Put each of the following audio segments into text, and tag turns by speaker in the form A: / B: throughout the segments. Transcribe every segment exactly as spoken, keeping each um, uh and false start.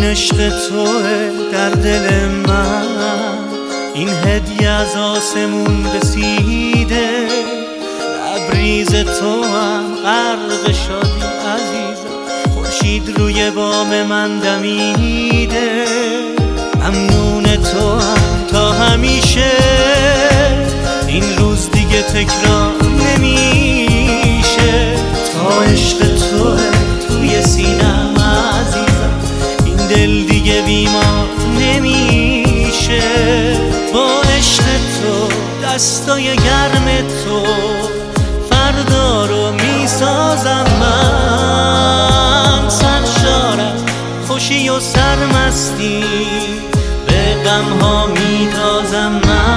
A: عشق توه در دل من، این هدیه از آسمون رسیده. لبریز تو هم غرق شادی عزیزم، خورشید روی بام من دمیده. ممنون تو هم تا همیشه، این روز دیگه تکرار نمیشه. تا عشق توه توی سینم عزیزم، این دل دیگه بیمار نمیشه. با عشق تو دستای گرم تو، فردا رو میسازم من. سرشارم خوشی و سرمستی، به غم ها میتازم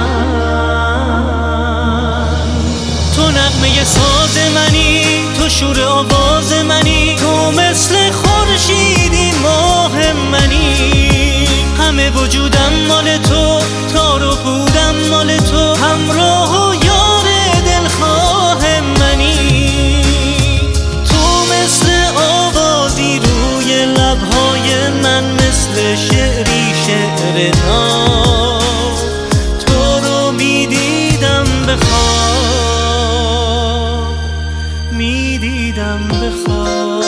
A: من. تو نغمه ساز منی، تو شور آواز منی، تو مثل خورشیدی ماه منی. همه وجودم مال تو، تار و پودم مال تو، همراه و یار دلخواه منی. تو مثل آوازی روی لبهای من، مثل شعری شعر ناب. تو رو میدیدم به خواب، میدیدم به خواب.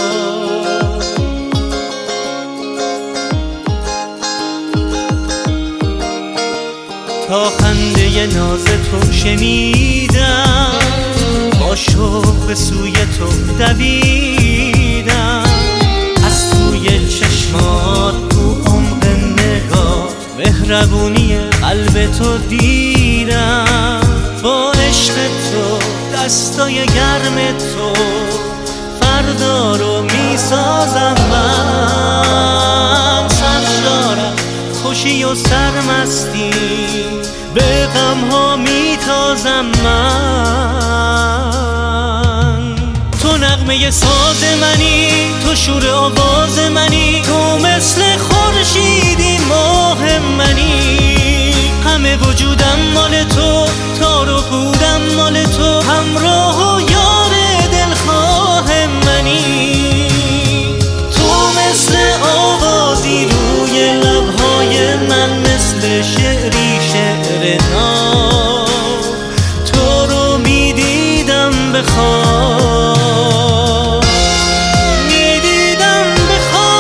A: تا خنده ناز تو شنیدم، با شوق به سوی تو دویدم. از توی چشمات تو عمق نگاه، مهربونی قلب تو دیدم. با عشق تو دستای گرم تو، فردا رو میسازم من. سرشارم خوشی و سرمستی، به غم ها میتازم من. تو نغمه ساز منی، تو شور آواز منی، تو مثل خورشیدی ماه منی. همه وجودم مال تو، تار و پودم مال تو، همراه و یار دلخواه منی. تو مثل آوازی روی لبهای من، مثل شعری شعر ناب. تو رو میدیدم به خواب، میدیدم به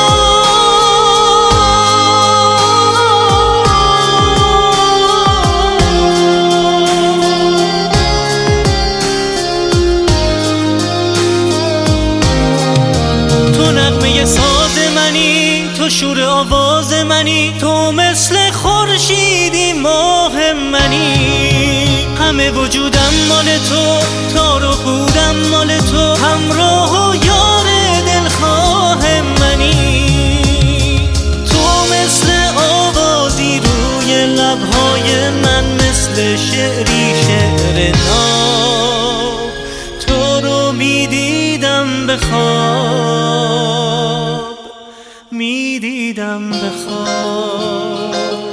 A: خواب. تو نغمه ساز منی، تو شور آواز منی، تو مثل خورشیدی ماه منی. همه وجودم مال تو، تار و پودم مال تو، همراه و یار دلخواه منی. تو مثل آوازی روی لبهای من، مثل شعری شعر ناب. تو رو میدیدم به خواب، میدیدم به خواب.